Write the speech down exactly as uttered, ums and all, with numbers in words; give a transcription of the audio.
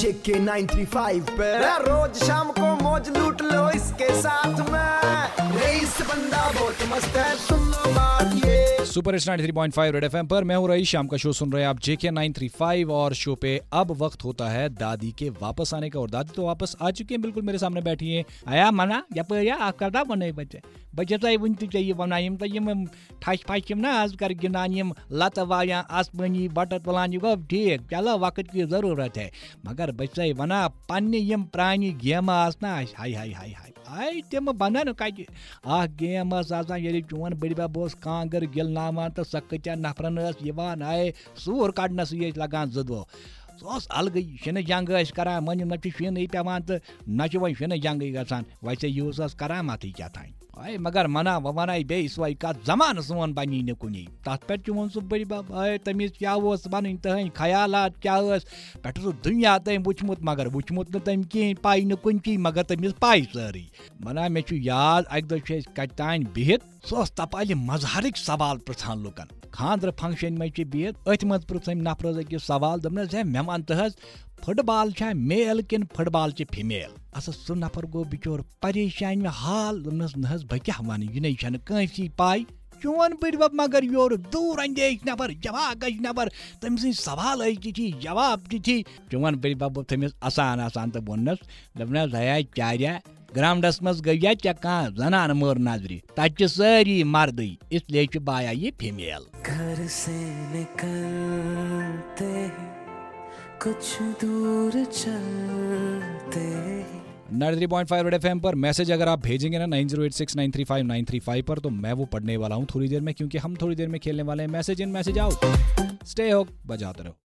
जेके nine three five पे रोज शाम को मौज लूट लो इसके साथ में। रईस बंदा बहुत मस्त है, सुन लो बात ये। Super hits ninety three point five red FM पर मैं हूं रईस। शाम का शो सुन रहे हैं आप जेके नाइन थ्री फाइव और शो पे अब वक्त होता है दादी के वापस आने का। और दादी तो वापस आ चुकी है, बिल्कुल मेरे सामने बैठी है। आया मना या करता बने बच्चे बच्चे तो वन चाहिए वन तो यम ठश फश ना आज कर गिनान यम लत वाया आसमानी बट तुलान यह गो ठीक चलो वक्त की जरूरत है। मगर बच्चे वना पन्ने यम प्रानी गेम आसना हाय हाय हाय हाय हाय तम बन कत अ गेम ये चोन बड़ब कांगर गिलनावान तो सह कत्या नफरन आए सूर कड़नस लगान जद दो सह अलग शिन जंग करान मन न शिन पेवान तो न वो शिन जंग गसान वैसे यह करान मत क्या थान आए मगर मना वह वन बे सोई कत जमान सोन बनी न कुन तथ पे चुन सह बड़ी बब आए तमिस क्या बन तहन ख्यालात क्या पे सह दुनिया तम वुचमुत मगर वुचमुत न तम कहें पाई न कुन की मगर तमिस पाई सारी मना मे याद अक दो कत तान बिहित सह तपाल मजहरिक सवाल पृछान लुकन खानदर फंक्शन में बिहित अथ मज पृछम नफर अकिस सवाल दपनस है मे वन तहस फुटबॉल मेल किन फुटबॉल फीमेल अस सह नफर गो बिचोर परेशान में हाल दपनस नहस बह क्या वन यह कंसी पाई चोन बड़ब मगर योर दूर अंदेश नफर जवाब नफर तम सद सवाल थी जवाब थी चोन बड़ब तमिस आसान आसान तो वोनस दपनस है चार ग्राउंडस मज गया क्या कह जनान मर नजरी तत सारी मर्द इसलिए बाया ये फीमेल। घर से निकलते कुछ दूर चलते ninety three point five red FM पर मैसेज अगर आप भेजेंगे ना nine zero eight six nine three five nine three five पर तो मैं वो पढ़ने वाला हूँ थोड़ी देर में, क्योंकि हम थोड़ी देर में खेलने वाले हैं message in message out. Stay हो बजाते रहो।